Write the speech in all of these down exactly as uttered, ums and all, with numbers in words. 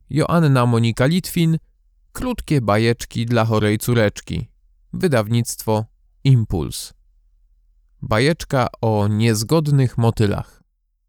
Joanna Monika Litwin. Krótkie bajeczki dla chorej córeczki. Wydawnictwo Impuls. Bajeczka o niezgodnych motylach.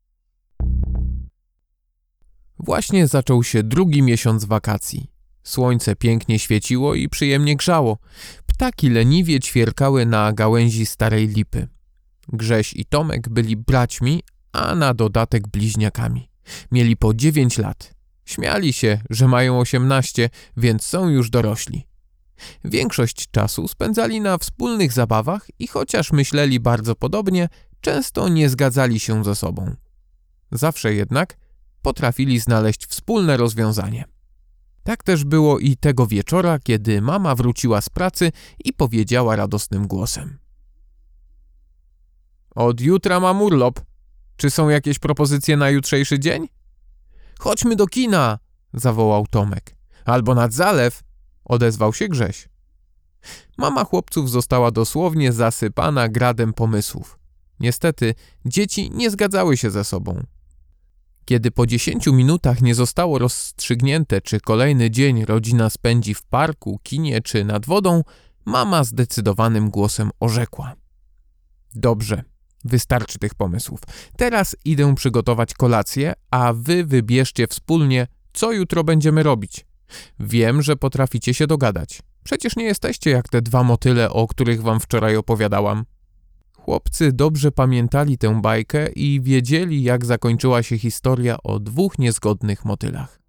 Właśnie zaczął się drugi miesiąc wakacji. Słońce pięknie świeciło i przyjemnie grzało. Ptaki leniwie ćwierkały na gałęzi starej lipy. Grześ i Tomek byli braćmi, a na dodatek bliźniakami. Mieli po dziewięć lat. Śmiali się, że mają osiemnaście, więc są już dorośli. Większość czasu spędzali na wspólnych zabawach i chociaż myśleli bardzo podobnie, często nie zgadzali się ze sobą. Zawsze jednak potrafili znaleźć wspólne rozwiązanie. Tak też było i tego wieczora, kiedy mama wróciła z pracy i powiedziała radosnym głosem: Od jutra mam urlop. Czy są jakieś propozycje na jutrzejszy dzień? Chodźmy do kina, zawołał Tomek. Albo nad zalew, odezwał się Grześ. Mama chłopców została dosłownie zasypana gradem pomysłów. Niestety dzieci nie zgadzały się ze sobą. Kiedy po dziesięciu minutach nie zostało rozstrzygnięte, czy kolejny dzień rodzina spędzi w parku, kinie czy nad wodą, mama zdecydowanym głosem orzekła: Dobrze, wystarczy tych pomysłów. Teraz idę przygotować kolację, a wy wybierzcie wspólnie, co jutro będziemy robić. Wiem, że potraficie się dogadać. Przecież nie jesteście jak te dwa motyle, o których wam wczoraj opowiadałam. Chłopcy dobrze pamiętali tę bajkę i wiedzieli, jak zakończyła się historia o dwóch niezgodnych motylach.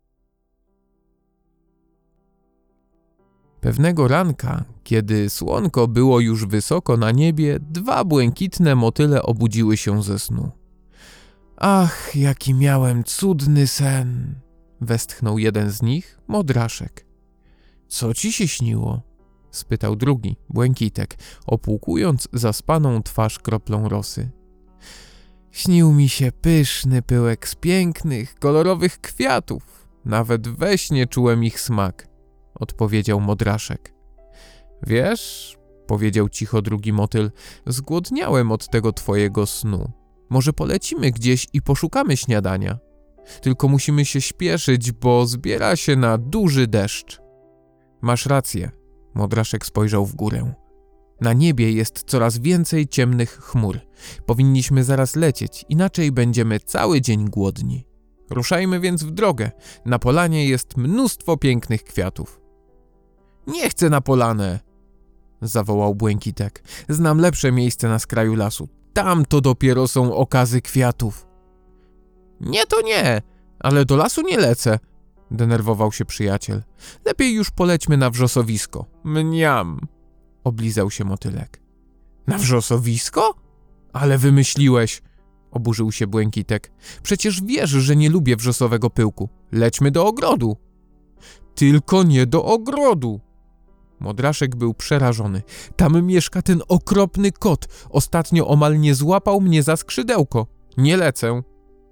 Pewnego ranka, kiedy słonko było już wysoko na niebie, dwa błękitne motyle obudziły się ze snu. Ach, jaki miałem cudny sen! Westchnął jeden z nich, Modraszek. Co ci się śniło? Spytał drugi, Błękitek, opłukując zaspaną twarz kroplą rosy. Śnił mi się pyszny pyłek z pięknych, kolorowych kwiatów. Nawet we śnie czułem ich smak, odpowiedział Modraszek. Wiesz, powiedział cicho drugi motyl, zgłodniałem od tego twojego snu. Może polecimy gdzieś i poszukamy śniadania. Tylko musimy się śpieszyć, bo zbiera się na duży deszcz. Masz rację. Modraszek spojrzał w górę. Na niebie jest coraz więcej ciemnych chmur. Powinniśmy zaraz lecieć, inaczej będziemy cały dzień głodni. Ruszajmy więc w drogę. Na polanie jest mnóstwo pięknych kwiatów. Nie chcę na polanę, zawołał Błękitek. Znam lepsze miejsce na skraju lasu. Tam to dopiero są okazy kwiatów. Nie, to nie, ale do lasu nie lecę, denerwował się przyjaciel. Lepiej już polećmy na wrzosowisko. Mniam, oblizał się motylek. Na wrzosowisko? Ale wymyśliłeś, oburzył się Błękitek. Przecież wiesz, że nie lubię wrzosowego pyłku. Lećmy do ogrodu. Tylko nie do ogrodu. Modraszek był przerażony. Tam mieszka ten okropny kot. Ostatnio omal nie złapał mnie za skrzydełko. Nie lecę.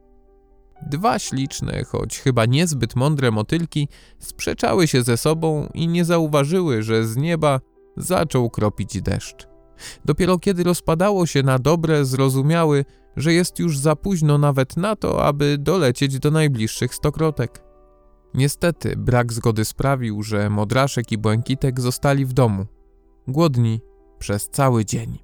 Dwa śliczne, choć chyba niezbyt mądre motylki sprzeczały się ze sobą i nie zauważyły, że z nieba zaczął kropić deszcz. Dopiero kiedy rozpadało się na dobre, zrozumiały, że jest już za późno nawet na to, aby dolecieć do najbliższych stokrotek. Niestety brak zgody sprawił, że Modraszek i Błękitek zostali w domu, głodni przez cały dzień.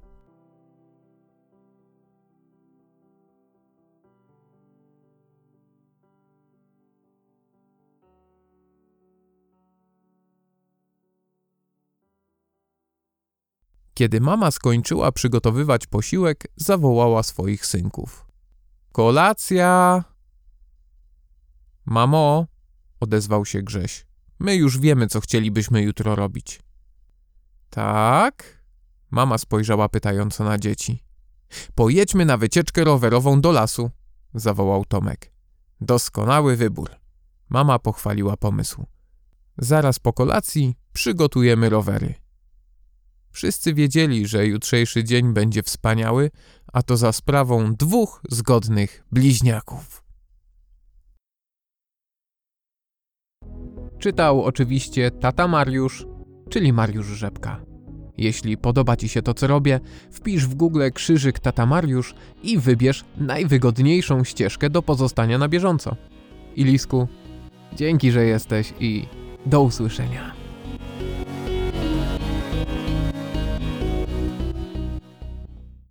Kiedy mama skończyła przygotowywać posiłek, zawołała swoich synków. Kolacja! Mamo, odezwał się Grześ. My już wiemy, co chcielibyśmy jutro robić. Tak? Mama spojrzała pytająco na dzieci. Pojedźmy na wycieczkę rowerową do lasu, zawołał Tomek. Doskonały wybór. Mama pochwaliła pomysł. Zaraz po kolacji przygotujemy rowery. Wszyscy wiedzieli, że jutrzejszy dzień będzie wspaniały, a to za sprawą dwóch zgodnych bliźniaków. Czytał oczywiście tata Mariusz, czyli Mariusz Rzepka. Jeśli podoba ci się to, co robię, wpisz w Google krzyżyk tata Mariusz i wybierz najwygodniejszą ścieżkę do pozostania na bieżąco. Ilisku, Dzięki, że jesteś i do usłyszenia.